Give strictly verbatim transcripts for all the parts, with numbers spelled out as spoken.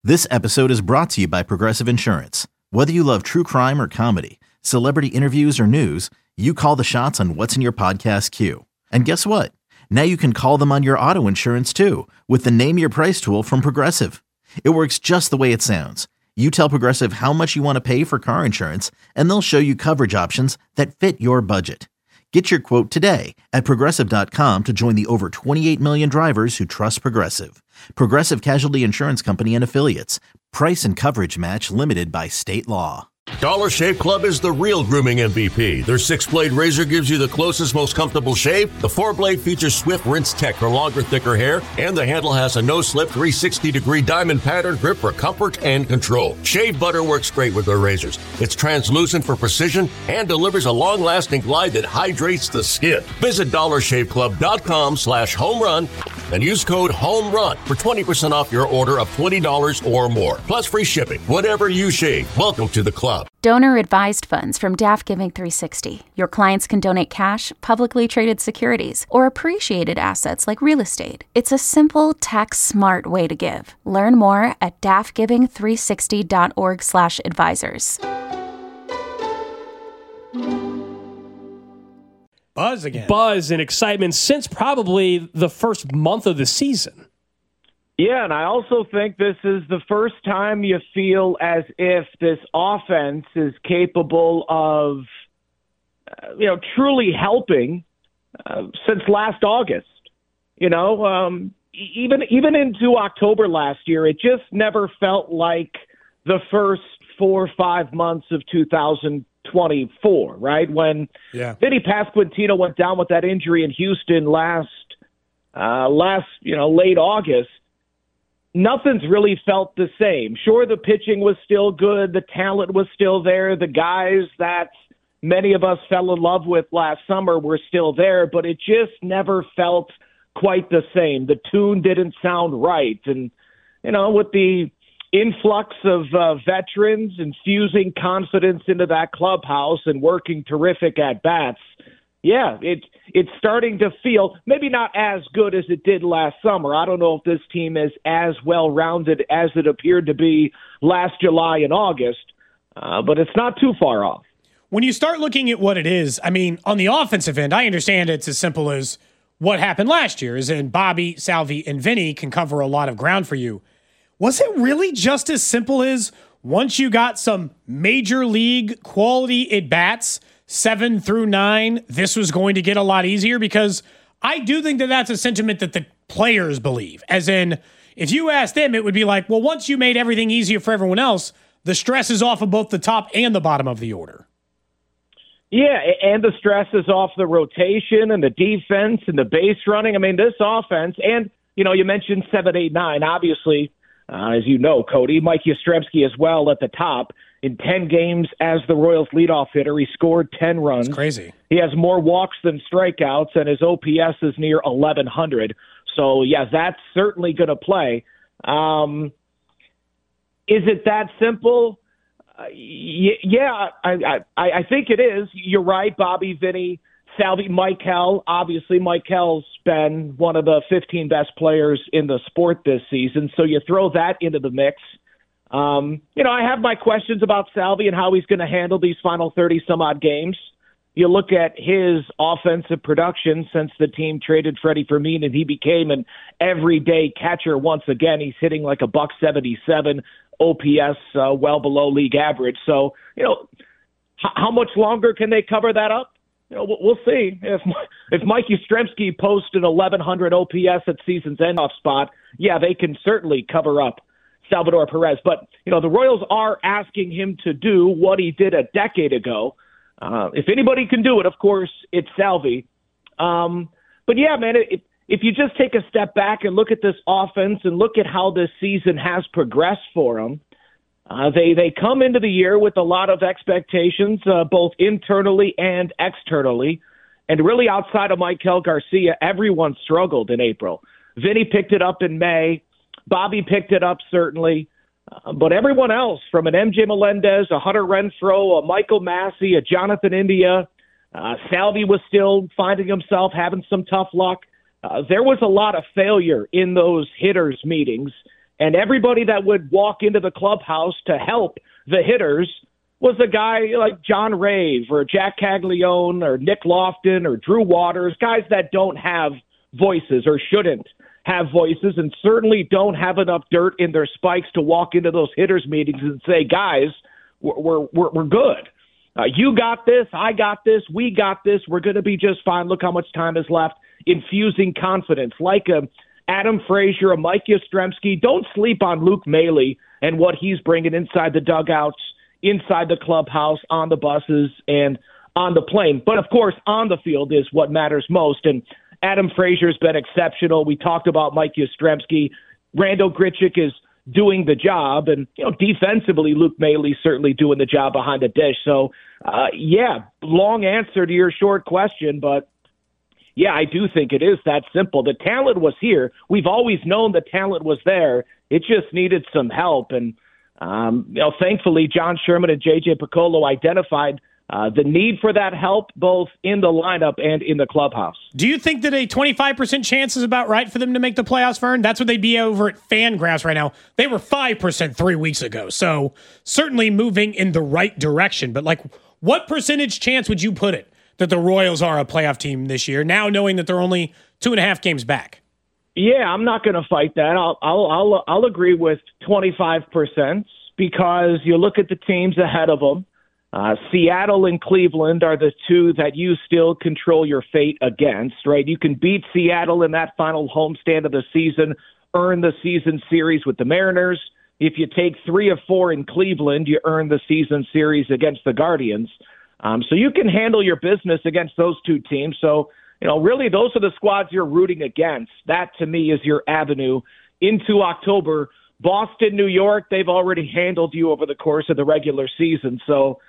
This episode is brought to you by Progressive Insurance. Whether you love true crime or comedy, celebrity interviews or news, you call the shots on what's in your podcast queue. And guess what? Now you can call them on your auto insurance too with the Name Your Price tool from Progressive. It works just the way it sounds. You tell Progressive how much you want to pay for car insurance, and they'll show you coverage options that fit your budget. Get your quote today at Progressive dot com to join the over twenty-eight million drivers who trust Progressive. Progressive Casualty Insurance Company and Affiliates. Price and coverage match limited by state law. Dollar Shave Club is the real grooming M V P. Their six-blade razor gives you the closest, most comfortable shave. The four-blade features swift rinse tech for longer, thicker hair. And the handle has a no-slip three hundred sixty degree diamond pattern grip for comfort and control. Shave butter works great with their razors. It's translucent for precision and delivers a long-lasting glide that hydrates the skin. Visit dollar shave club dot com slash home run and use code HOMERUN for twenty percent off your order of twenty dollars or more. Plus free shipping. Whatever you shave, welcome to the club. Donor-advised funds from Daft Giving three sixty. Your clients can donate cash, publicly traded securities, or appreciated assets like real estate. It's a simple, tax-smart way to give. Learn more at daft giving three sixty dot org slash advisors. Buzz again. Buzz and excitement since probably the first month of the season. Yeah, and I also think this is the first time you feel as if this offense is capable of, uh, you know, truly helping uh, since last August. You know, um, even even into October last year, it just never felt like the first four or five months of two thousand twenty-four, right? When yeah. Vinny Pasquantino went down with that injury in Houston last, uh, last you know, late August. Nothing's really felt the same. Sure, the pitching was still good. The talent was still there. The guys that many of us fell in love with last summer were still there, but it just never felt quite the same. The tune didn't sound right. And, you know, with the influx of uh, veterans infusing confidence into that clubhouse and working terrific at-bats, yeah, it, it's starting to feel maybe not as good as it did last summer. I don't know if this team is as well-rounded as it appeared to be last July and August, uh, but it's not too far off. When you start looking at what it is, I mean, on the offensive end, I understand it's as simple as what happened last year, as in Bobby, Salvi, and Vinny can cover a lot of ground for you. Was it really just as simple as once you got some major league quality at-bats, seven through nine, this was going to get a lot easier? Because I do think that that's a sentiment that the players believe. As in, if you asked them, it would be like, well, once you made everything easier for everyone else, the stress is off of both the top and the bottom of the order. Yeah, and the stress is off the rotation and the defense and the base running. I mean, this offense, and, you know, you mentioned seven, eight, nine, obviously, uh, as you know, Cody, Mike Yastrzemski as well at the top. In ten games as the Royals leadoff hitter, he scored ten runs. That's crazy. He has more walks than strikeouts, and his O P S is near eleven hundred. So, yeah, that's certainly going to play. Um, is it that simple? Uh, y- yeah, I, I, I think it is. You're right, Bobby, Vinny, Salvi, Maikel. Obviously, Maikel's been one of the fifteen best players in the sport this season, so you throw that into the mix. Um, you know, I have my questions about Salvi and how he's going to handle these final thirty-some-odd games. You look at his offensive production since the team traded Freddie Fermin and he became an everyday catcher once again. He's hitting like a buck seventy-seven, O P S uh, well below league average. So, you know, h- how much longer can they cover that up? You know, we'll, we'll see. If if Mike Yastrzemski posts an eleven hundred O P S at season's end off spot, yeah, they can certainly cover up Salvador Perez. But, you know, the Royals are asking him to do what he did a decade ago. Uh, if anybody can do it, of course, it's Salvi. Um, but, yeah, man, it, if you just take a step back and look at this offense and look at how this season has progressed for them, uh, they, they come into the year with a lot of expectations, uh, both internally and externally. And really outside of Maikel Garcia, everyone struggled in April. Vinny picked it up in May. Bobby picked it up, certainly. Uh, but everyone else, from an M J Melendez, a Hunter Renfroe, a Michael Massey, a Jonathan India, uh, Salvi was still finding himself having some tough luck. Uh, there was a lot of failure in those hitters' meetings. And everybody that would walk into the clubhouse to help the hitters was a guy like John Rave or Jack Caglione or Nick Lofton or Drew Waters, guys that don't have voices or shouldn't have voices and certainly don't have enough dirt in their spikes to walk into those hitters meetings and say, guys, we're, we're, we're good. Uh, you got this. I got this. We got this. We're going to be just fine. Look how much time is left. Infusing confidence like a Adam Frazier, a Mike Yastrzemski. Don't sleep on Luke Maile and what he's bringing inside the dugouts, inside the clubhouse, on the buses, and on the plane. But, of course, on the field is what matters most. And Adam Frazier's been exceptional. We talked about Mike Yastrzemski. Randal Grichuk is doing the job. And, you know, defensively, Luke Maile certainly doing the job behind the dish. So, uh, yeah, long answer to your short question, but yeah, I do think it is that simple. The talent was here. We've always known the talent was there. It just needed some help. And, um, you know, thankfully, John Sherman and J J Picollo identified uh, the need for that help both in the lineup and in the clubhouse. Do you think that a twenty-five percent chance is about right for them to make the playoffs, Vern? That's what they'd be over at Fangraphs right now. They were five percent three weeks ago. So certainly moving in the right direction. But, like, what percentage chance would you put it that the Royals are a playoff team this year, now knowing that they're only two and a half games back? Yeah, I'm not going to fight that. I'll, I'll, I'll, I'll agree with twenty-five percent because you look at the teams ahead of them. Uh, Seattle and Cleveland are the two that you still control your fate against, right? You can beat Seattle in that final homestand of the season, earn the season series with the Mariners. If you take three or four in Cleveland, you earn the season series against the Guardians. Um, so you can handle your business against those two teams. So, you know, really those are the squads you're rooting against. That, to me, is your avenue into October. Boston, New York, they've already handled you over the course of the regular season. So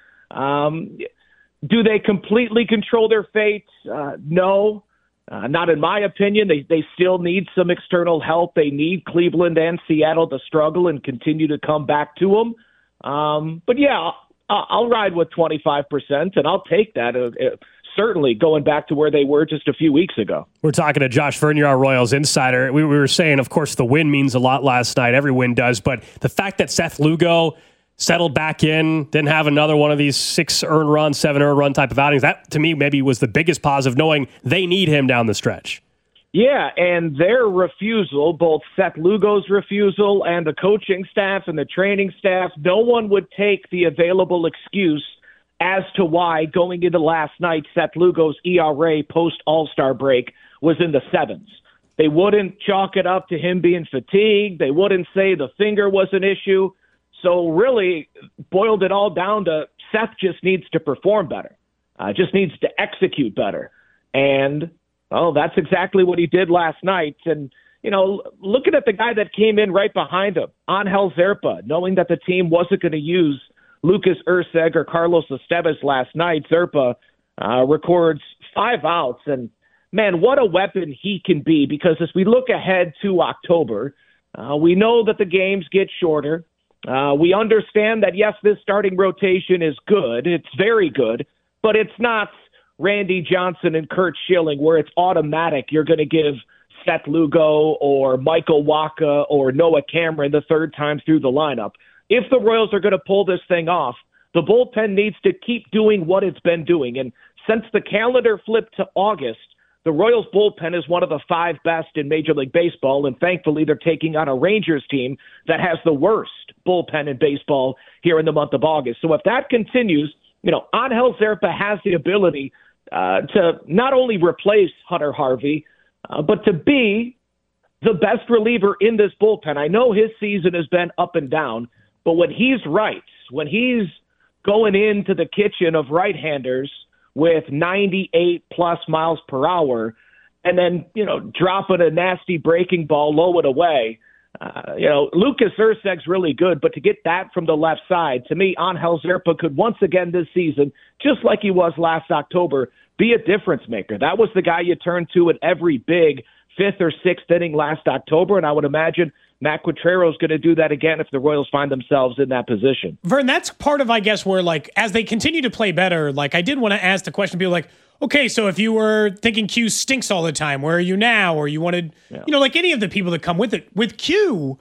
um, do they completely control their fate? Uh, no, uh, not in my opinion. They, they still need some external help. They need Cleveland and Seattle to struggle and continue to come back to them. Um, but, yeah, I'll ride with twenty-five percent, and I'll take that, uh, uh, certainly going back to where they were just a few weeks ago. We're talking to Josh Vernier, our Royals insider. We, we were saying, of course, the win means a lot last night. Every win does. But the fact that Seth Lugo settled back in, didn't have another one of these six earned run, seven earned run type of outings, that, to me, maybe was the biggest positive, knowing they need him down the stretch. Yeah, and their refusal, both Seth Lugo's refusal and the coaching staff and the training staff, no one would take the available excuse as to why going into last night, Seth Lugo's E R A post-All-Star break was in the sevens. They wouldn't chalk it up to him being fatigued. They wouldn't say the finger was an issue. So really boiled it all down to Seth just needs to perform better, uh, just needs to execute better. And oh, that's exactly what he did last night. And, you know, looking at the guy that came in right behind him, Angel Zerpa, knowing that the team wasn't going to use Lucas Erceg or Carlos Estevez last night, Zerpa uh, records five outs. And, man, what a weapon he can be, because as we look ahead to October, uh, we know that the games get shorter. Uh, we understand that, yes, this starting rotation is good. It's very good, but it's not Randy Johnson and Curt Schilling, where it's automatic you're going to give Seth Lugo or Michael Wacha or Noah Cameron the third time through the lineup. If the Royals are going to pull this thing off, the bullpen needs to keep doing what it's been doing. And since the calendar flipped to August, the Royals bullpen is one of the five best in Major League Baseball, and thankfully they're taking on a Rangers team that has the worst bullpen in baseball here in the month of August. So if that continues, you know, Angel Zerpa has the ability Uh, to not only replace Hunter Harvey, uh, but to be the best reliever in this bullpen. I know his season has been up and down, but when he's right, when he's going into the kitchen of right-handers with ninety-eight plus miles per hour, and then, you know, dropping a nasty breaking ball low and away, uh, you know, Lucas Erceg's really good, but to get that from the left side, to me, Angel Zerpa could once again this season, just like he was last October, be a difference maker. That was the guy you turned to at every big fifth or sixth inning last October, and I would imagine Matt Quatraro is going to do that again if the Royals find themselves in that position. Vern, that's part of, I guess, where, like, as they continue to play better, like, I did want to ask the question, people like, okay, so if you were thinking Q stinks all the time, where are you now? Or you wanted, yeah. you know, like any of the people that come with it. With Q,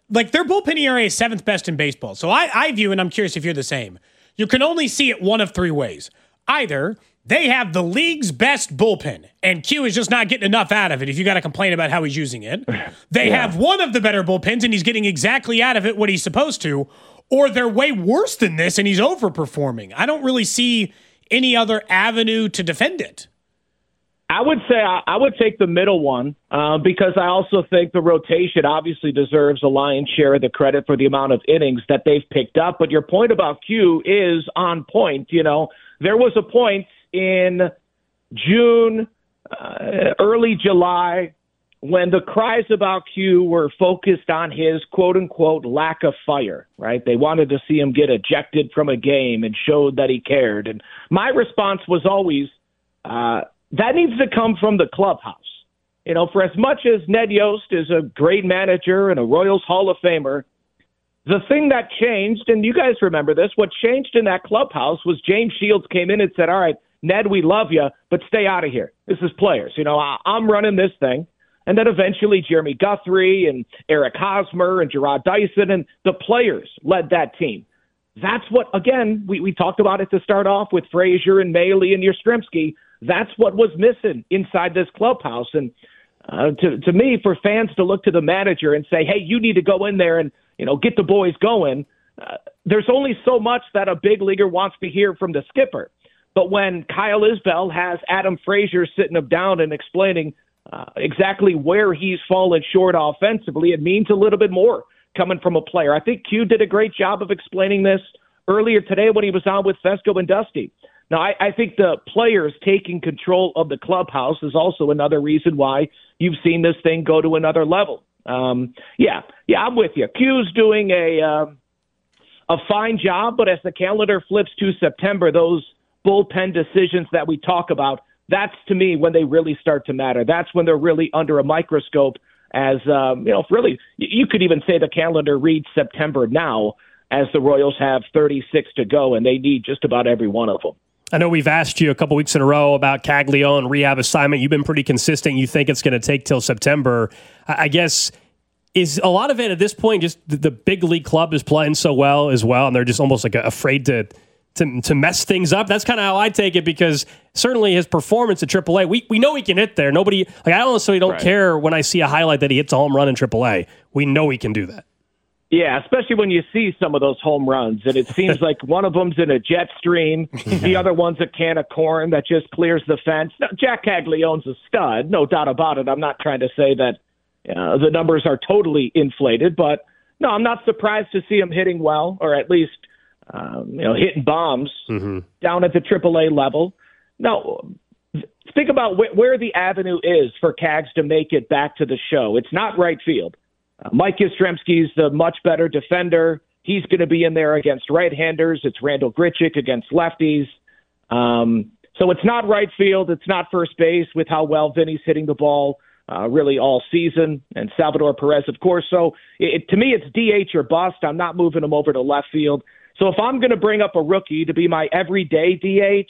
like their bullpen E R A is seventh best in baseball. So I, I view, and I'm curious if you're the same, you can only see it one of three ways. Either they have the league's best bullpen, and Q is just not getting enough out of it if you got to complain about how he's using it. They yeah. have one of the better bullpens, and he's getting exactly out of it what he's supposed to. Or they're way worse than this, and he's overperforming. I don't really see any other avenue to defend it. I would say I, I would take the middle one uh, because I also think the rotation obviously deserves a lion's share of the credit for the amount of innings that they've picked up. But your point about Q is on point. You know, there was a point in June, uh, early July, when the cries about Q were focused on his quote-unquote lack of fire, right? They wanted to see him get ejected from a game and showed that he cared. And my response was always, uh, that needs to come from the clubhouse. You know, for as much as Ned Yost is a great manager and a Royals Hall of Famer, the thing that changed, and you guys remember this, what changed in that clubhouse was James Shields came in and said, all right, Ned, we love you, but stay out of here. This is players. You know, I- I'm running this thing. And then eventually Jeremy Guthrie and Eric Hosmer and Gerard Dyson and the players led that team. That's what, again, we, we talked about it to start off with Frazier and Maile and Yastrzemski. That's what was missing inside this clubhouse. And uh, to, to me, for fans to look to the manager and say, hey, you need to go in there and, you know, get the boys going, uh, there's only so much that a big leaguer wants to hear from the skipper. But when Kyle Isbell has Adam Frazier sitting him down and explaining Uh, exactly where he's fallen short offensively, it means a little bit more coming from a player. I think Q did a great job of explaining this earlier today when he was on with Fesco and Dusty. Now, I, I think the players taking control of the clubhouse is also another reason why you've seen this thing go to another level. Um, yeah, yeah, I'm with you. Q's doing a uh, a fine job, but as the calendar flips to September, those bullpen decisions that we talk about, that's, to me, when they really start to matter. That's when they're really under a microscope as, um, you know, really, you could even say the calendar reads September now as the Royals have thirty-six to go, and they need just about every one of them. I know we've asked you a couple weeks in a row about Caglione rehab assignment. You've been pretty consistent. You think it's going to take till September. I guess, is a lot of it at this point just the big league club is playing so well as well, and they're just almost like afraid to to, to mess things up? That's kind of how I take it, because certainly his performance at triple A, we, we know he can hit there. Nobody, like I honestly don't right. care when I see a highlight that he hits a home run in triple A. We know he can do that. Yeah, especially when you see some of those home runs, and it seems like one of them's in a jet stream, the other one's a can of corn that just clears the fence. Now, Jack Caglione's a stud, no doubt about it. I'm not trying to say that uh, the numbers are totally inflated, but no, I'm not surprised to see him hitting well, or at least um, you know hitting bombs mm-hmm. down at the triple A level. Now, think about wh- where the avenue is for Cags to make it back to the show. It's not right field. Uh, Mike Yastrzemski's the much better defender. He's going to be in there against right-handers. It's Randall Grichuk against lefties. Um, so it's not right field. It's not first base with how well Vinny's hitting the ball uh, really all season, and Salvador Perez, of course. So it, to me, it's D H or bust. I'm not moving him over to left field. So if I'm going to bring up a rookie to be my everyday D H,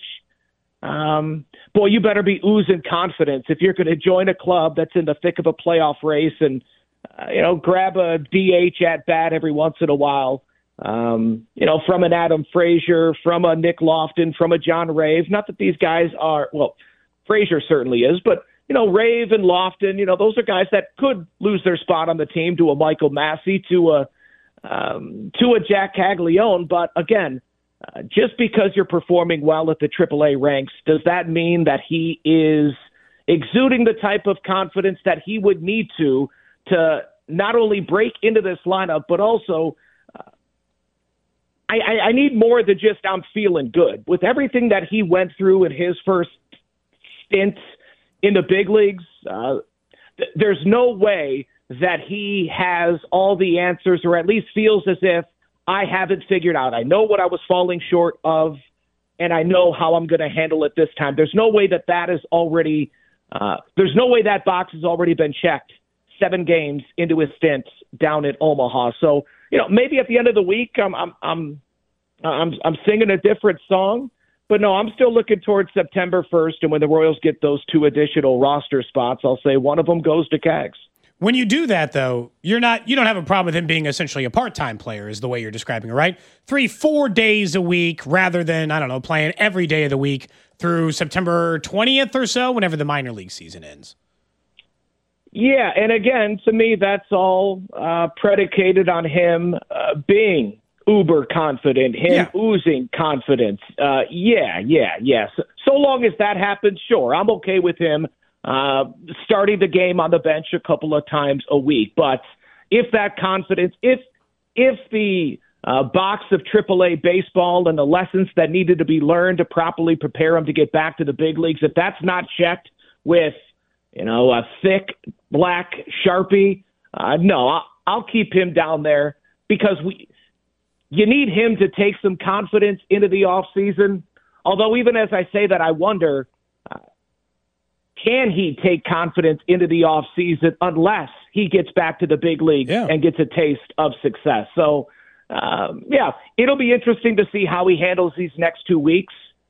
um, boy, you better be oozing confidence if you're going to join a club that's in the thick of a playoff race and Uh, you know, grab a D H at bat every once in a while, um, you know, from an Adam Frazier, from a Nick Lofton, from a John Rave. Not that these guys are, well, Frazier certainly is, but, you know, Rave and Lofton, you know, those are guys that could lose their spot on the team to a Michael Massey, to a, um, to a Jack Caglione. But again, uh, just because you're performing well at the triple A ranks, does that mean that he is exuding the type of confidence that he would need to to not only break into this lineup, but also uh, I, I, I need more than just I'm feeling good. With everything that he went through in his first stint in the big leagues, uh, th- there's no way that he has all the answers, or at least feels as if I haven't figured out. I know what I was falling short of, and I know how I'm going to handle it this time. There's no way that that is already uh, there's no way that box has already been checked seven games into his stint down at Omaha. So, you know, maybe at the end of the week, I'm, I'm, I'm, I'm, I'm singing a different song, but no, I'm still looking towards September first. And when the Royals get those two additional roster spots, I'll say one of them goes to Cags. When you do that, though, you're not, you don't have a problem with him being essentially a part-time player is the way you're describing it, right? Three, four days a week rather than, I don't know, playing every day of the week through September twentieth or so, whenever the minor league season ends. Yeah, and again, to me, that's all uh, predicated on him uh, being uber confident, him yeah. oozing confidence. Uh, yeah, yeah, yes. Yeah. So, so long as that happens, sure, I'm okay with him Uh, starting the game on the bench a couple of times a week. But if that confidence, if if the uh, box of triple A baseball and the lessons that needed to be learned to properly prepare him to get back to the big leagues, if that's not checked with, you know, a thick black Sharpie, uh, no, I'll, I'll keep him down there because we you need him to take some confidence into the offseason. Although even as I say that, I wonder, can he take confidence into the offseason unless he gets back to the big league yeah. and gets a taste of success? So, um, yeah, it'll be interesting to see how he handles these next two weeks.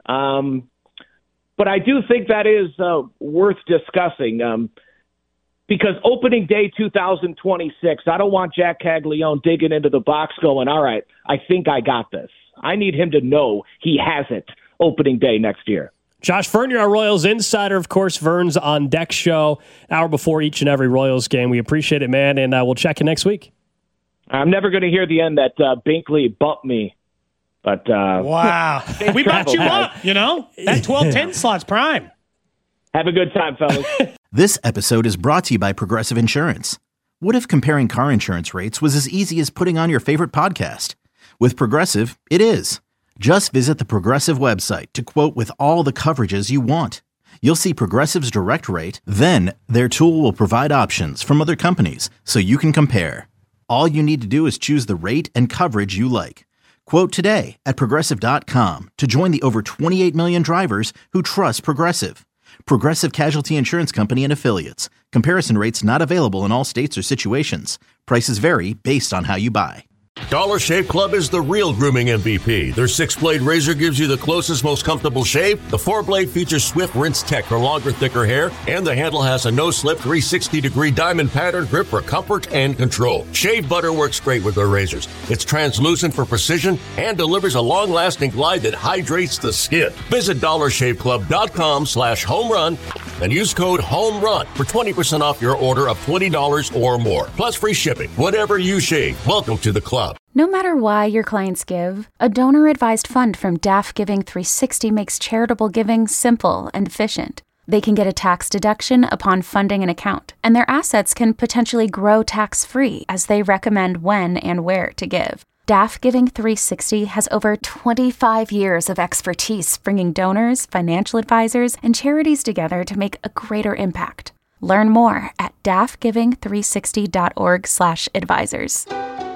Um, but I do think that is uh, worth discussing um, because opening day two thousand twenty-six, I don't want Jack Caglione digging into the box going, all right, I think I got this. I need him to know he has it opening day next year. Josh Vern, you're our Royals insider. Of course, Vern's On Deck show, hour before each and every Royals game. We appreciate it, man, and uh, we'll check you next week. I'm never going to hear the end that uh, Binkley bumped me. But uh, wow. We bumped you up, you know? That twelve ten slot's prime. Have a good time, fellas. This episode is brought to you by Progressive Insurance. What if comparing car insurance rates was as easy as putting on your favorite podcast? With Progressive, it is. Just visit the Progressive website to quote with all the coverages you want. You'll see Progressive's direct rate, then their tool will provide options from other companies so you can compare. All you need to do is choose the rate and coverage you like. Quote today at Progressive dot com to join the over twenty-eight million drivers who trust Progressive. Progressive Casualty Insurance Company and Affiliates. Comparison rates not available in all states or situations. Prices vary based on how you buy. Dollar Shave Club is the real grooming M V P. Their six-blade razor gives you the closest, most comfortable shave. The four-blade features Swift Rinse Tech for longer, thicker hair. And the handle has a no-slip three sixty degree diamond pattern grip for comfort and control. Shave butter works great with their razors. It's translucent for precision and delivers a long-lasting glide that hydrates the skin. Visit dollar shave club dot com slash home run and use code HOMERUN for twenty percent off your order of twenty dollars or more. Plus free shipping. Whatever you shave, welcome to the club. No matter why your clients give, a donor-advised fund from D A F Giving three sixty makes charitable giving simple and efficient. They can get a tax deduction upon funding an account, and their assets can potentially grow tax-free as they recommend when and where to give. D A F Giving three sixty has over twenty-five years of expertise bringing donors, financial advisors, and charities together to make a greater impact. Learn more at D A F giving three sixty dot org slash advisors.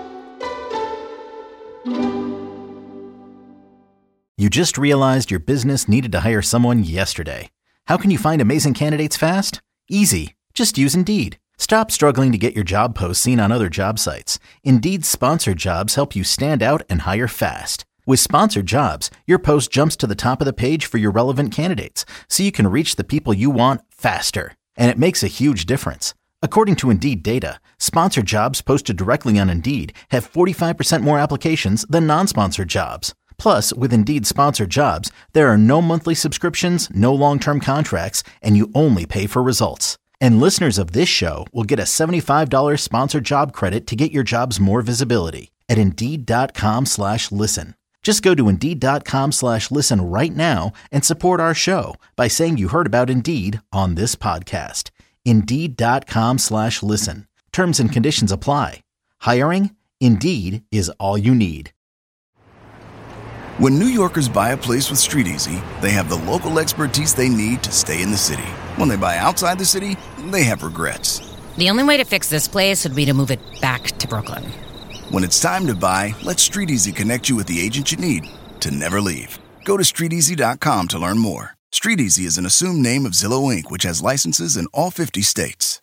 You just realized your business needed to hire someone yesterday. How can you find amazing candidates fast? Easy. Just use Indeed. Stop struggling to get your job posts seen on other job sites. Indeed's sponsored jobs help you stand out and hire fast. With sponsored jobs, your post jumps to the top of the page for your relevant candidates, so you can reach the people you want faster. And it makes a huge difference. According to Indeed data, sponsored jobs posted directly on Indeed have forty-five percent more applications than non-sponsored jobs. Plus, with Indeed sponsored jobs, there are no monthly subscriptions, no long-term contracts, and you only pay for results. And listeners of this show will get a seventy-five dollars sponsored job credit to get your jobs more visibility at Indeed.com slash listen. Just go to Indeed.com slash listen right now and support our show by saying you heard about Indeed on this podcast. Indeed.com slash listen. Terms and conditions apply. Hiring? Indeed is all you need. When New Yorkers buy a place with StreetEasy, they have the local expertise they need to stay in the city. When they buy outside the city, they have regrets. The only way to fix this place would be to move it back to Brooklyn. When it's time to buy, let StreetEasy connect you with the agent you need to never leave. Go to street easy dot com to learn more. StreetEasy is an assumed name of Zillow Incorporated, which has licenses in all fifty states.